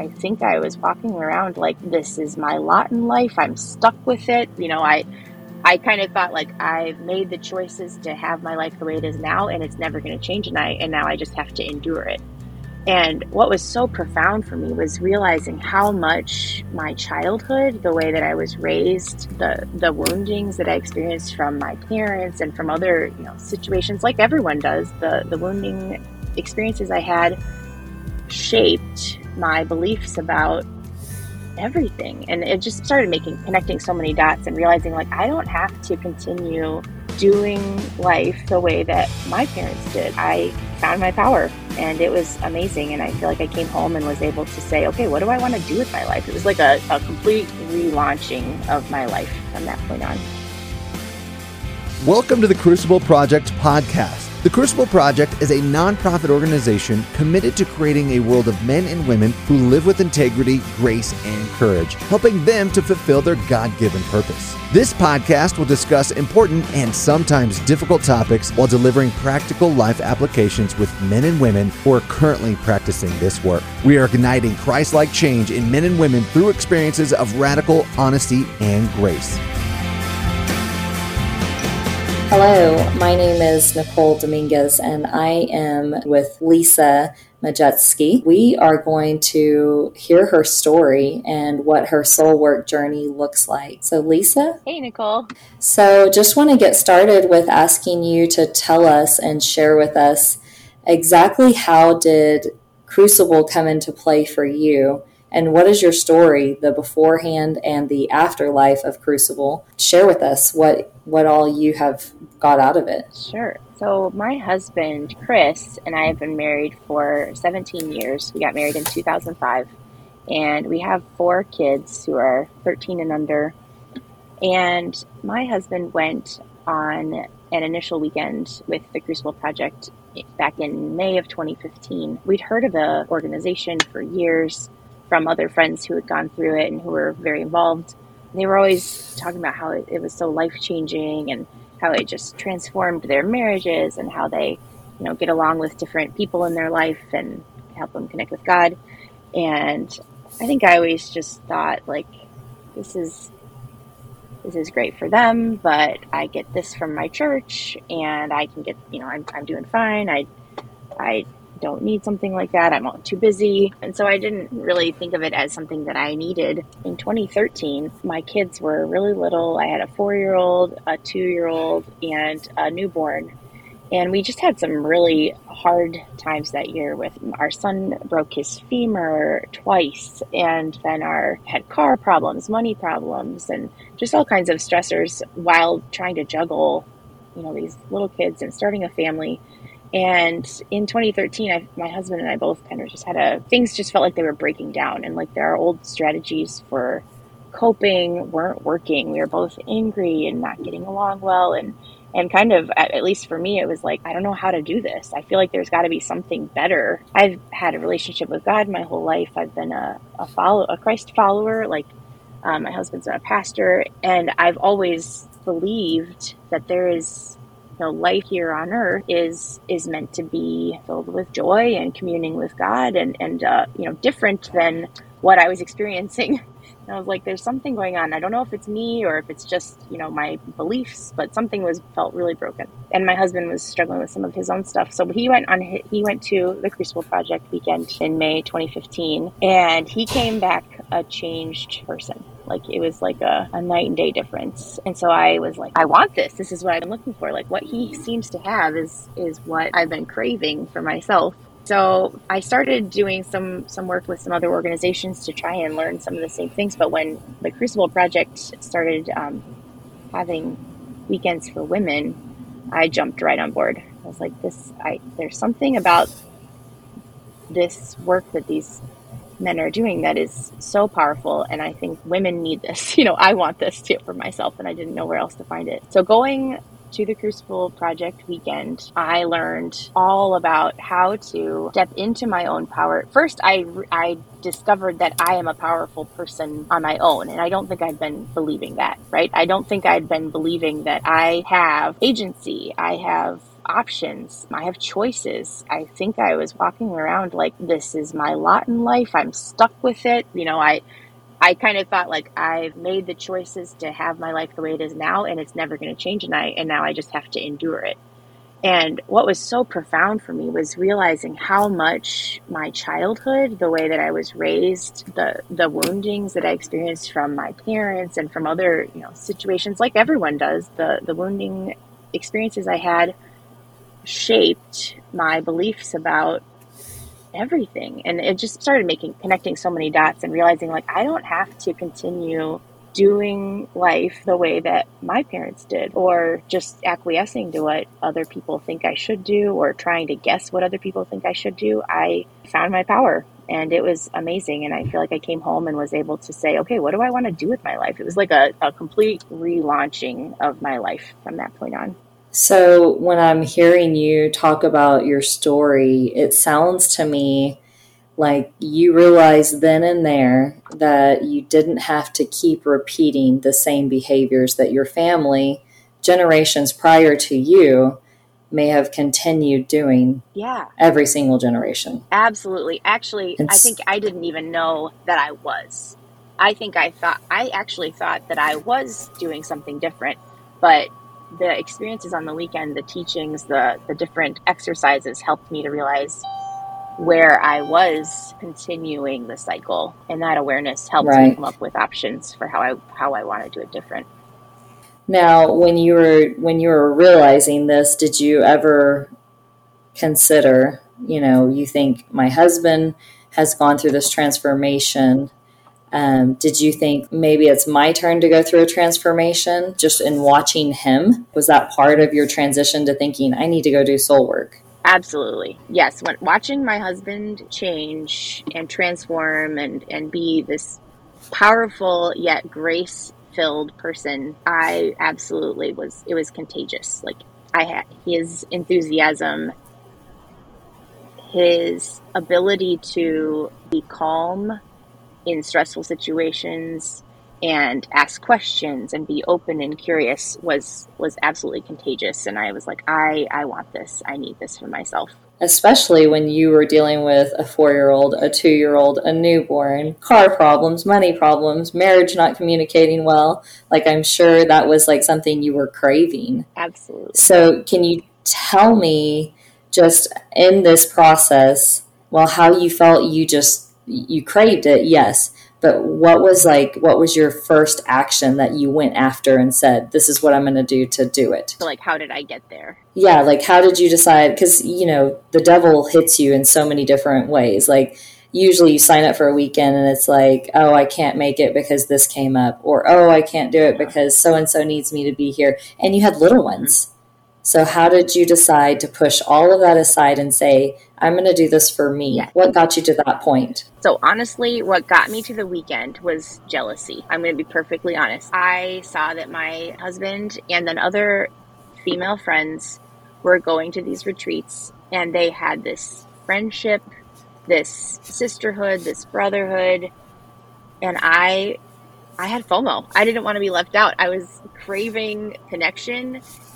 I think I was walking around like, this is my lot in life. I'm stuck with it. I kind of thought like I've made the choices to have my life the way it is now, and it's never going to change. And now I just have to endure it. And what was so profound for me was realizing how much my childhood, the way that I was raised, the woundings that I experienced from my parents and from other, situations like everyone does, the wounding experiences I had shaped my beliefs about everything. And it just started connecting so many dots and realizing like I don't have to continue doing life the way that my parents did. I found my power, and it was amazing. And I feel like I came home and was able to say, okay, what do I want to do with my life? It was like a complete relaunching of my life from that point on. Welcome to the Crucible Project podcast. The Crucible Project is a nonprofit organization committed to creating a world of men and women who live with integrity, grace, and courage, helping them to fulfill their God-given purpose. This podcast will discuss important and sometimes difficult topics while delivering practical life applications with men and women who are currently practicing this work. We are igniting Christ-like change in men and women through experiences of radical honesty and grace. Hello, my name is Nicole Dominguez, and I am with Lisa Majetsky. We are going to hear her story and what her soul work journey looks like. So, Lisa? Hey, Nicole. So, just want to get started with asking you to tell us and share with us exactly how did Crucible come into play for you? And what is your story, the beforehand and the afterlife of Crucible? Share with us what all you have got out of it. Sure. So my husband, Chris, and I have been married for 17 years. We got married in 2005, and we have 4 kids who are 13 and under. And my husband went on an initial weekend with the Crucible Project back in May of 2015. We'd heard of the organization for years from other friends who had gone through it and who were very involved. They were always talking about how it was so life-changing and how it just transformed their marriages and how they, get along with different people in their life and help them connect with God. And I think I always just thought, like, this is great for them, but I get this from my church, and I can get, I'm doing fine. I don't need something like that. I'm too busy. And so I didn't really think of it as something that I needed. In 2013, my kids were really little. I had a 4-year-old, a 2-year-old, and a newborn. And we just had some really hard times that year with our son broke his femur twice, and then had car problems, money problems, and just all kinds of stressors while trying to juggle, these little kids and starting a family. And in 2013, my husband and I both kind of just things just felt like they were breaking down, and like our old strategies for coping weren't working. We were both angry and not getting along well. And kind of, at least for me, it was like, I don't know how to do this. I feel like there's got to be something better. I've had a relationship with God my whole life. I've been a Christ follower. Like, my husband's a pastor, and I've always believed that there is, life here on earth is meant to be filled with joy and communing with God and different than what I was experiencing. And I was like, there's something going on. I don't know if it's me or if it's just, my beliefs, but something felt really broken. And my husband was struggling with some of his own stuff. So he went to the Crucible Project weekend in May 2015, and he came back a changed person. Like, it was like a night and day difference. And so I was like, I want this. This is what I've been looking for. Like, what he seems to have is what I've been craving for myself. So I started doing some work with some other organizations to try and learn some of the same things. But when the Crucible Project started having weekends for women, I jumped right on board. I was like, there's something about this work that these men are doing that is so powerful, and I think women need this. I want this too for myself, and I didn't know where else to find it. So going to the Crucible Project weekend, I learned all about how to step into my own power. First, I discovered that I am a powerful person on my own, and I don't think I'd been believing that, right? I don't think I'd been believing that I have agency, I have options. I have choices. I think I was walking around like, this is my lot in life. I'm stuck with it. I kind of thought like I've made the choices to have my life the way it is now, and it's never going to change. And now I just have to endure it. And what was so profound for me was realizing how much my childhood, the way that I was raised, the woundings that I experienced from my parents and from other, situations like everyone does, the wounding experiences I had shaped my beliefs about everything. And it just started connecting so many dots and realizing like, I don't have to continue doing life the way that my parents did, or just acquiescing to what other people think I should do, or trying to guess what other people think I should do. I found my power, and it was amazing. And I feel like I came home and was able to say, okay, what do I want to do with my life? It was like a complete relaunching of my life from that point on. So when I'm hearing you talk about your story, it sounds to me like you realized then and there that you didn't have to keep repeating the same behaviors that your family, generations prior to you, may have continued doing. Yeah. Every single generation. Absolutely. Actually, I think I didn't even know that I was. I actually thought that I was doing something different, but the experiences on the weekend, the teachings, the different exercises helped me to realize where I was continuing the cycle, and that awareness helped me come up with options for how I want to do it different. Now, when you were realizing this, did you ever consider, you think my husband has gone through this transformation? Did you think maybe it's my turn to go through a transformation just in watching him? Was that part of your transition to thinking, I need to go do soul work? Absolutely. Yes. When watching my husband change and transform and be this powerful yet grace-filled person, I absolutely it was contagious. Like his enthusiasm, his ability to be calm in stressful situations and ask questions and be open and curious was absolutely contagious. And I was like, I want this. I need this for myself. Especially when you were dealing with a 4-year-old, a 2-year-old, a newborn, car problems, money problems, marriage not communicating well. Like, I'm sure that was like something you were craving. Absolutely. So can you tell me just in this process, how you felt you craved it, yes. But what was your first action that you went after and said, this is what I'm going to do it? So like, how did I get there? Yeah. Like, how did you decide? Because, the devil hits you in so many different ways. Like, usually you sign up for a weekend and it's like, oh, I can't make it because this came up, or, oh, I can't do it because so-and-so needs me to be here. And you had little ones. So how did you decide to push all of that aside and say, I'm going to do this for me? Yeah. What got you to that point? So honestly, what got me to the weekend was jealousy. I'm going to be perfectly honest. I saw that my husband and then other female friends were going to these retreats, and they had this friendship, this sisterhood, this brotherhood. And I had FOMO. I didn't want to be left out. I was craving connection.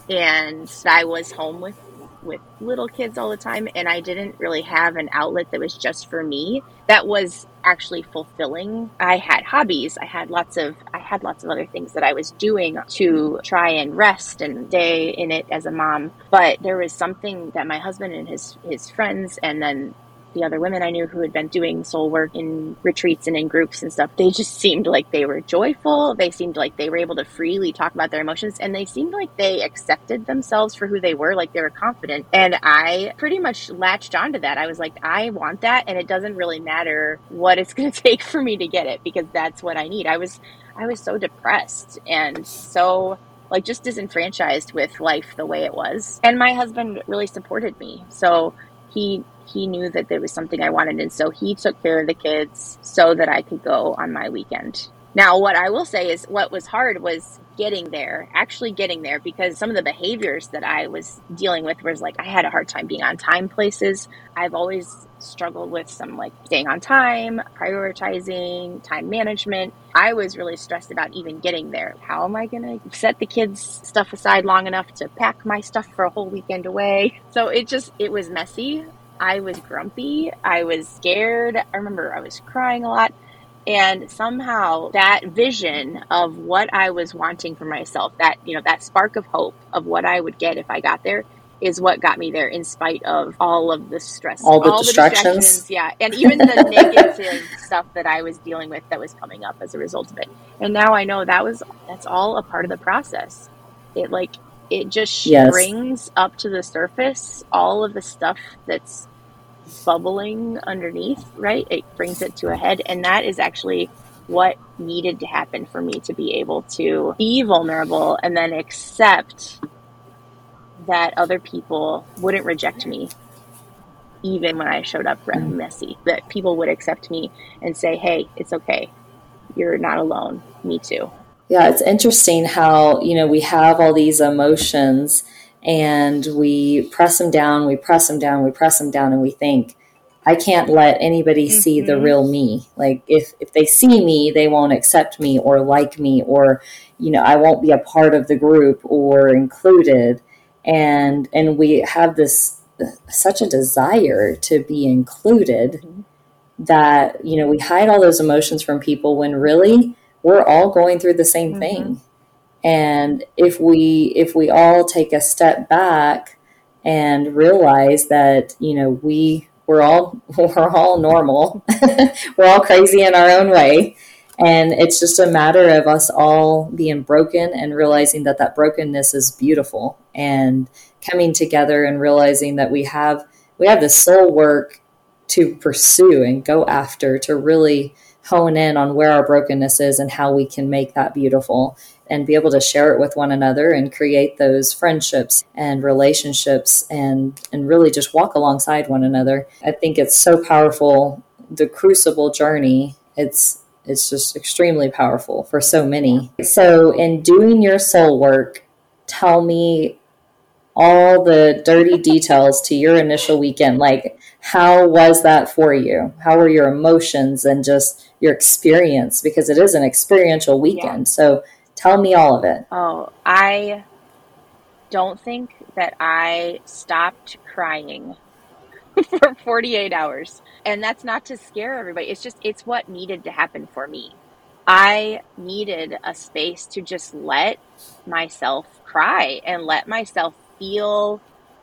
And I was home with little kids all the time, and I didn't really have an outlet that was just for me that was actually fulfilling. I had hobbies. I had lots of other things that I was doing to try and rest and stay in it as a mom. But there was something that my husband and his friends, and then the other women I knew who had been doing soul work in retreats and in groups and stuff, they just seemed like they were joyful. They seemed like they were able to freely talk about their emotions, and they seemed like they accepted themselves for who they were, like they were confident. And I pretty much latched onto that. I was like, I want that, and it doesn't really matter what it's going to take for me to get it, because that's what I need. I was so depressed and so like just disenfranchised with life the way it was. And my husband really supported me. So he knew that there was something I wanted, and so he took care of the kids so that I could go on my weekend. Now, what I will say is what was hard was actually getting there, because some of the behaviors that I was dealing with was like, I had a hard time being on time places. I've always struggled with some like staying on time, prioritizing, time management. I was really stressed about even getting there. How am I going to set the kids' stuff aside long enough to pack my stuff for a whole weekend away? So it was messy. I was grumpy. I was scared. I remember I was crying a lot. And somehow that vision of what I was wanting for myself, that, that spark of hope of what I would get if I got there, is what got me there in spite of all of the stress, all the distractions. Yeah. And even the negative stuff that I was dealing with that was coming up as a result of it. And now I know that's all a part of the process. It just brings up to the surface all of the stuff that's bubbling underneath, right? It brings it to a head. And that is actually what needed to happen for me to be able to be vulnerable and then accept that other people wouldn't reject me even when I showed up messy, that people would accept me and say, hey, it's okay. You're not alone. Me too. Yeah, it's interesting how, we have all these emotions and we press them down, we press them down, we press them down, and we think, I can't let anybody see the real me. Like if they see me, they won't accept me or like me, or, I won't be a part of the group or included. And we have such a desire to be included that, we hide all those emotions from people when really we're all going through the same thing. And if we all take a step back and realize that, we're all normal, we're all crazy in our own way. And it's just a matter of us all being broken and realizing that brokenness is beautiful, and coming together and realizing that we have the soul work to pursue and go after, to really hone in on where our brokenness is and how we can make that beautiful and be able to share it with one another and create those friendships and relationships and really just walk alongside one another. I think it's so powerful. The Crucible journey, it's just extremely powerful for so many. So in doing your soul work, tell me all the dirty details to your initial weekend. Like, how was that for you? How were your emotions and just your experience? Because it is an experiential weekend. Yeah. So tell me all of it. Oh, I don't think that I stopped crying for 48 hours. And that's not to scare everybody. It's what needed to happen for me. I needed a space to just let myself cry and let myself feel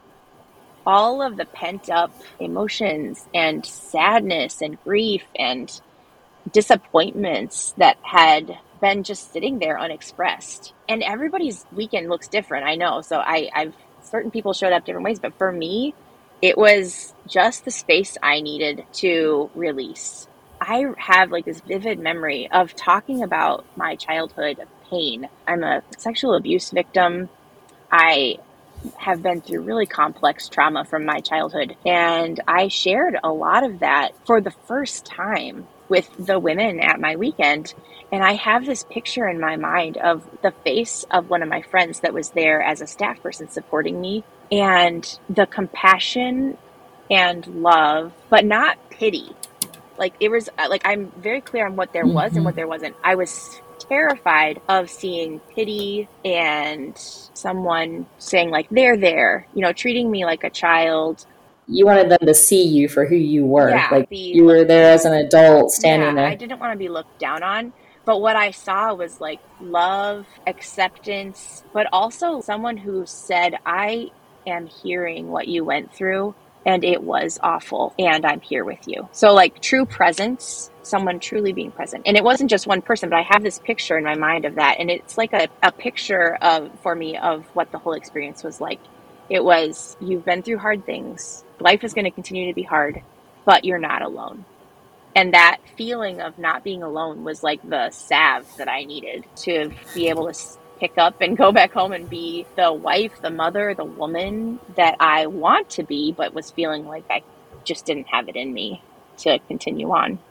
all of the pent up emotions and sadness and grief and disappointments that had been just sitting there unexpressed. And everybody's weekend looks different, I know. So I've certain people showed up different ways, but for me, it was just the space I needed to release. I have like this vivid memory of talking about my childhood pain. I'm a sexual abuse victim. I have been through really complex trauma from my childhood. And I shared a lot of that for the first time with the women at my weekend. And I have this picture in my mind of the face of one of my friends that was there as a staff person supporting me, and the compassion and love, but not pity. Like it was like, I'm very clear on what there was and what there wasn't. I was terrified of seeing pity and someone saying like, they're there, treating me like a child. You wanted them to see you for who you were. Yeah, like you were there as an adult standing there. I didn't want to be looked down on. But what I saw was like love, acceptance, but also someone who said, I am hearing what you went through and it was awful and I'm here with you. So like true presence, someone truly being present. And it wasn't just one person, but I have this picture in my mind of that. And it's like a picture for me of what the whole experience was like. It was, you've been through hard things. Life is going to continue to be hard, but you're not alone. And that feeling of not being alone was like the salve that I needed to be able to pick up and go back home and be the wife, the mother, the woman that I want to be, but was feeling like I just didn't have it in me to continue on.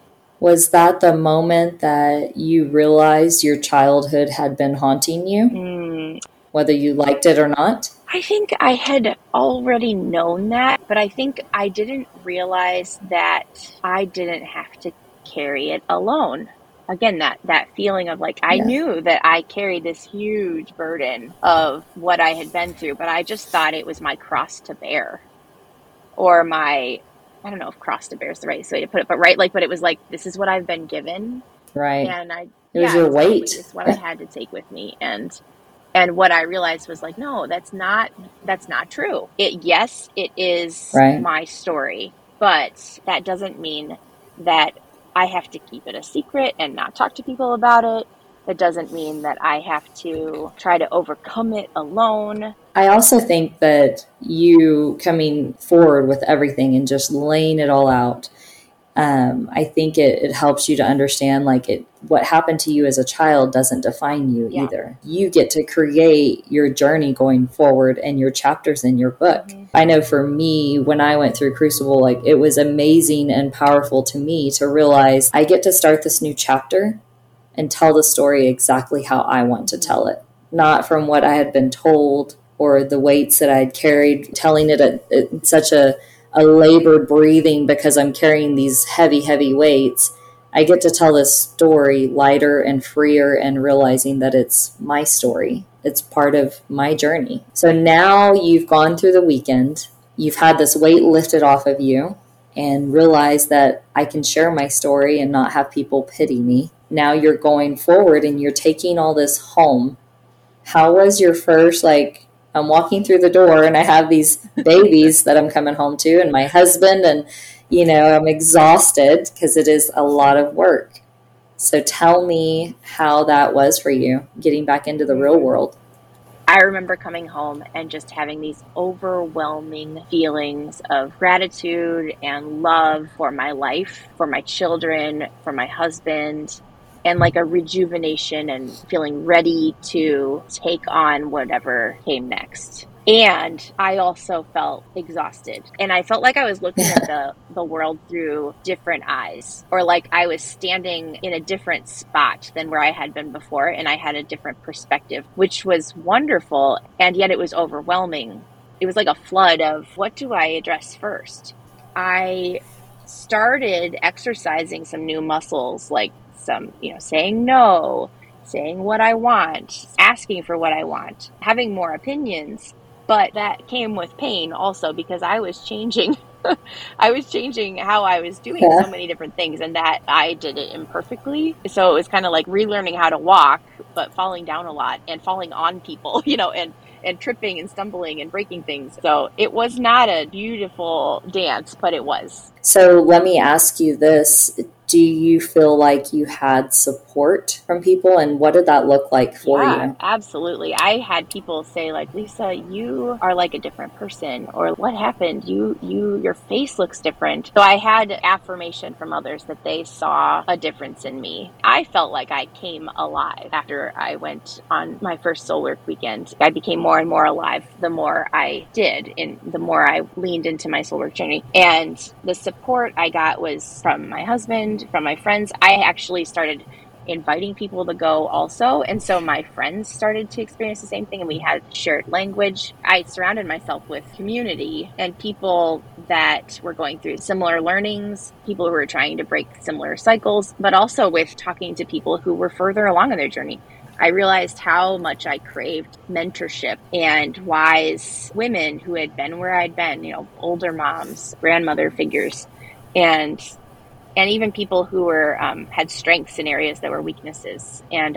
Was that the moment that you realized your childhood had been haunting you, whether you liked it or not? I think I had already known that, but I think I didn't realize that I didn't have to carry it alone. Again, that feeling of like, I Yeah. knew that I carried this huge burden of what I had been through, but I just thought it was my cross to bear, or I don't know if cross to bear is the right way to put it, but right, like, but it was like, this is what I've been given. Right. And it was your exactly. weight. It's what I had to take with me. And what I realized was like, no, that's not true. Yes, it is Right. my story, but that doesn't mean that I have to keep it a secret and not talk to people about it. That doesn't mean that I have to try to overcome it alone. I also think that you coming forward with everything and just laying it all out, I think it helps you to understand what happened to you as a child doesn't define you either. You get to create your journey going forward and your chapters in your book. Mm-hmm. I know for me, when I went through Crucible, it was amazing and powerful to me to realize I get to start this new chapter and tell the story exactly how I want to tell it, not from what I had been told or the weights that I'd carried, telling it at such a labored breathing because I'm carrying these heavy, heavy weights. I get to tell this story lighter and freer and realizing that it's my story. It's part of my journey. So now you've gone through the weekend, you've had this weight lifted off of you and realized that I can share my story and not have people pity me. Now you're going forward and you're taking all this home. How was your first, I'm walking through the door and I have these babies that I'm coming home to and my husband and, I'm exhausted because it is a lot of work. So tell me how that was for you, getting back into the real world. I remember coming home and just having these overwhelming feelings of gratitude and love for my life, for my children, for my husband, and a rejuvenation and feeling ready to take on whatever came next. And I also felt exhausted. And I felt like I was looking at the world through different eyes, or I was standing in a different spot than where I had been before. And I had a different perspective, which was wonderful. And yet it was overwhelming. It was like a flood of, what do I address first? I started exercising some new muscles, some, saying no, saying what I want, asking for what I want, having more opinions. But that came with pain also, because I was changing. I was changing how I was doing so many different things, and that I did it imperfectly. So it was kind of like relearning how to walk, but falling down a lot and falling on people, and tripping and stumbling and breaking things. So it was not a beautiful dance, but it was. So let me ask you this. Do you feel like you had support from people, and what did that look like for you? Absolutely. I had people say Lisa, you are like a different person, or what happened? Your face looks different. So I had affirmation from others that they saw a difference in me. I felt like I came alive after I went on my first soul work weekend. I became more and more alive the more I did, and the more I leaned into my soul work journey. And the support I got was from my husband, from my friends. I actually started inviting people to go also. And so my friends started to experience the same thing, and we had shared language. I surrounded myself with community and people that were going through similar learnings, people who were trying to break similar cycles, but also with talking to people who were further along in their journey. I realized how much I craved mentorship and wise women who had been where I'd been, older moms, grandmother figures, and even people who were had strengths in areas that were weaknesses, and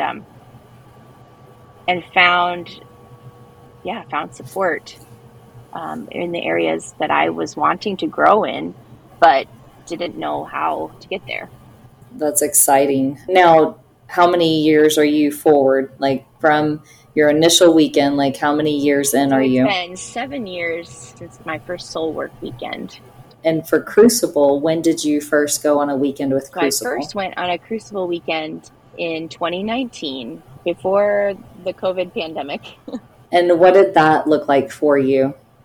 found support in the areas that I was wanting to grow in, but didn't know how to get there. That's exciting. Now, how many years are you forward? From your initial weekend, how many years in are you? It's been 7 years since my first soul work weekend. And for Crucible, when did you first go on a weekend with Crucible? I first went on a Crucible weekend in 2019, before the COVID pandemic. And what did that look like for you?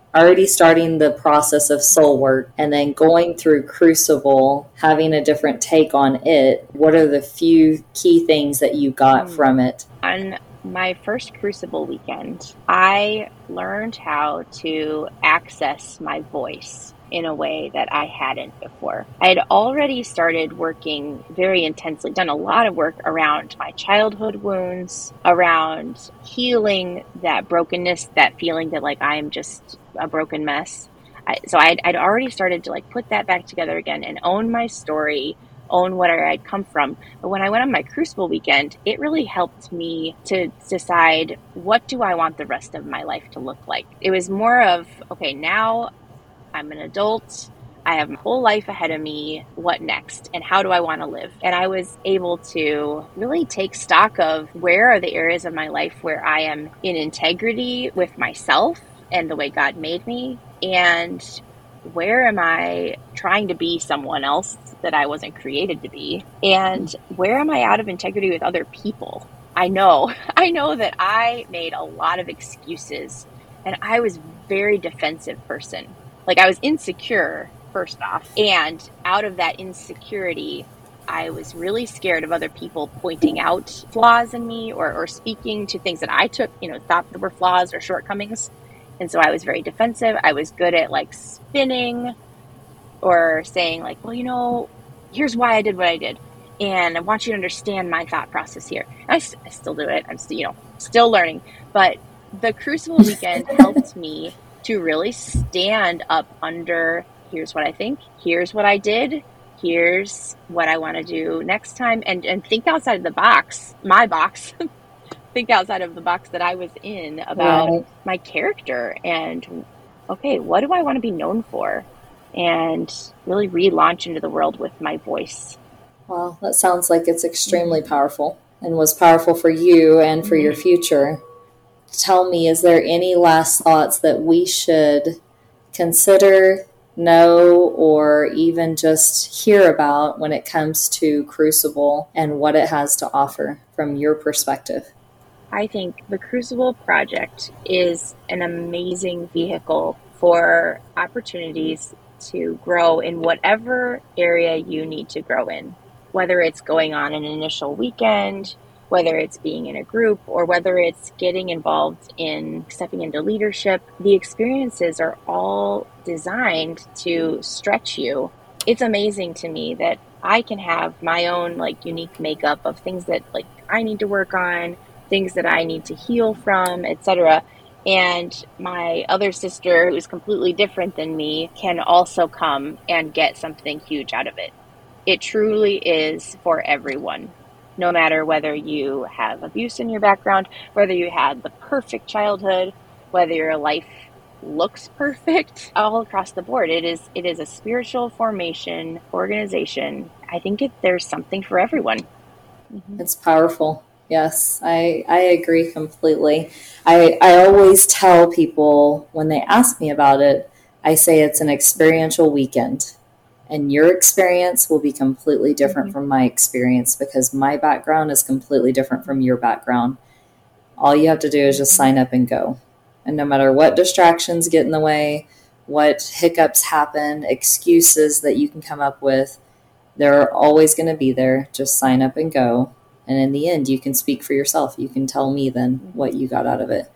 already starting the process of soul work and then going through Crucible, having a different take on it, what are the few key things that you got from it? On my first Crucible weekend, I learned how to access my voice in a way that I hadn't before. I had already started working very intensely, done a lot of work around my childhood wounds, around healing that brokenness, that feeling that like I'm just a broken mess. So I'd already started to like put that back together again and own my story, own where I'd come from. But when I went on my Crucible weekend, it really helped me to decide, what do I want the rest of my life to look like? It was more of, okay, now I'm an adult. I have my whole life ahead of me. What next? And how do I want to live? And I was able to really take stock of where are the areas of my life where I am in integrity with myself and the way God made me, and where am I trying to be someone else that I wasn't created to be, and where am I out of integrity with other people? I know that I made a lot of excuses, and I was a very defensive person. Like, I was insecure, first off, and out of that insecurity, I was really scared of other people pointing out flaws in me or speaking to things that I thought that were flaws or shortcomings. And so I was very defensive. I was good at like spinning or saying like, well, here's why I did what I did. And I want you to understand my thought process here. And I still do it. I'm still learning. But the Crucible weekend helped me to really stand up under, here's what I think, here's what I did, here's what I want to do next time, and think outside of the box, my box, think outside of the box that I was in about my character and, okay, what do I want to be known for? And really relaunch into the world with my voice. Well, that sounds like it's extremely powerful and was powerful for you and for your future. Tell me, is there any last thoughts that we should consider, know, or even just hear about when it comes to Crucible and what it has to offer from your perspective? I think the Crucible Project is an amazing vehicle for opportunities to grow in whatever area you need to grow in, whether it's going on an initial weekend, whether it's being in a group, or whether it's getting involved in stepping into leadership. The experiences are all designed to stretch you. It's amazing to me that I can have my own like unique makeup of things that like I need to work on, things that I need to heal from, etc. And my other sister, who's completely different than me, can also come and get something huge out of it. It truly is for everyone. No matter whether you have abuse in your background, whether you had the perfect childhood, whether your life looks perfect, all across the board. It is a spiritual formation organization. I think there's something for everyone. It's powerful. Yes, I agree completely. I always tell people when they ask me about it, I say it's an experiential weekend. And your experience will be completely different from my experience because my background is completely different from your background. All you have to do is just sign up and go. And no matter what distractions get in the way, what hiccups happen, excuses that you can come up with, they're always going to be there. Just sign up and go. And in the end, you can speak for yourself. You can tell me then what you got out of it.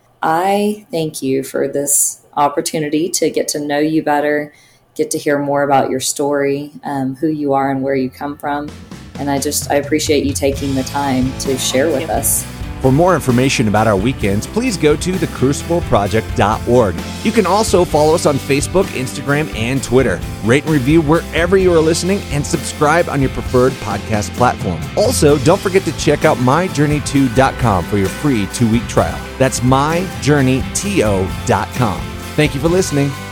I thank you for this opportunity to get to know you better, get to hear more about your story, who you are and where you come from. And I appreciate you taking the time to share with us. For more information about our weekends, please go to thecrucibleproject.org. You can also follow us on Facebook, Instagram, and Twitter. Rate and review wherever you are listening and subscribe on your preferred podcast platform. Also, don't forget to check out myjourney2.com for your free 2-week trial. That's myjourneyto.com. Thank you for listening.